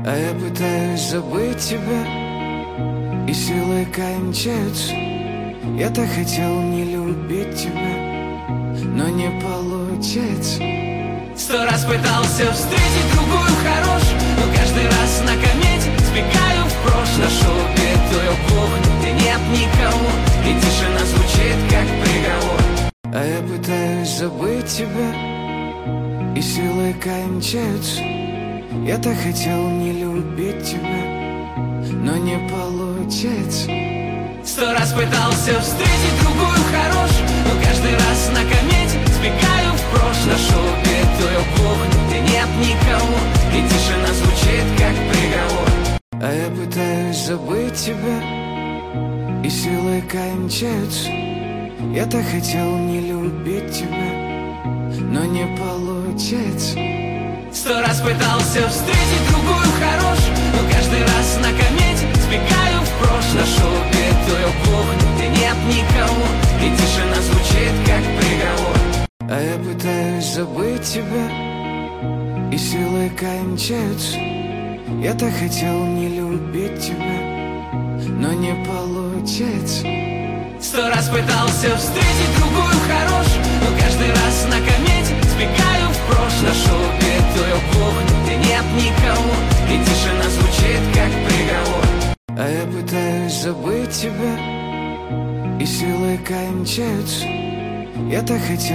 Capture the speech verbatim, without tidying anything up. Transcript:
А я пытаюсь забыть тебя, и силы кончаются. Я так хотел не любить тебя, но не получается. Сто раз пытался встретить другую хорошую, но каждый раз на комете сбегаю в прошлое. Нашел убитую кухню, где нет никого, и тишина звучит как приговор. А я пытаюсь забыть тебя, и силы кончаются. Я так хотел не любить тебя, но не получается. Сто раз пытался встретить другую хорошую, но каждый раз на комете сбегаю в прошлое. Нашел убитую кухню, где нет никого, и тишина звучит как приговор. А я пытаюсь забыть тебя, и силы кончаются. Я так хотел не любить тебя, но не получается. Сто раз пытался встретить другую хорошую, но каждый раз на комете сбегаю в прошлое. Нашел убитую кухню, где нет никого, и тишина звучит как приговор. А я пытаюсь забыть тебя, и силы кончаются. Я так хотел не любить тебя, но не получается. Сто раз пытался встретить другую хорошую, но каждый раз на комете сбегаю в прошлое. Нашел убитую кухню, где нет никого, и тишина звучит как приговор. А я пытаюсь забыть тебя, и силы кончаются. Я так хотел